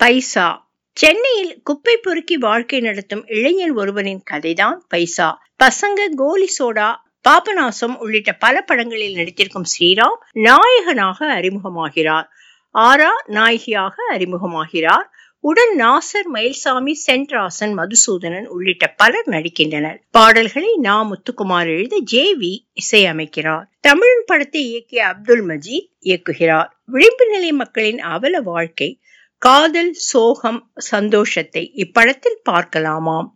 பைசா. சென்னையில் குப்பை பொறுக்கி வாழ்க்கை நடத்தும் இளைஞர் ஒருவரின் கதைதான் பைசா. பசங்க, கோலி சோடா, பாபநாசம் உள்ளிட்ட பல படங்களில் நடித்திருக்கும் ஸ்ரீராம் நாயகனாக அறிமுகமாகிறார். ஆரா நாயகியாக அறிமுகமாகிறார். உடன் நாசர், மயில்சாமி, சென்ட்ராசன், மதுசூதனன் உள்ளிட்ட பலர் நடிக்கின்றனர். பாடல்களை நா. முத்துக்குமார் எழுத JV இசையமைக்கிறார். தமிழ் படத்தை இயக்கிய அப்துல் மஜீத் இயக்குகிறார். விளிம்பு நிலை மக்களின் அவல வாழ்க்கை, காதல், சோகம், சந்தோஷத்தை இப்படத்தில் பார்க்கலாமாம்.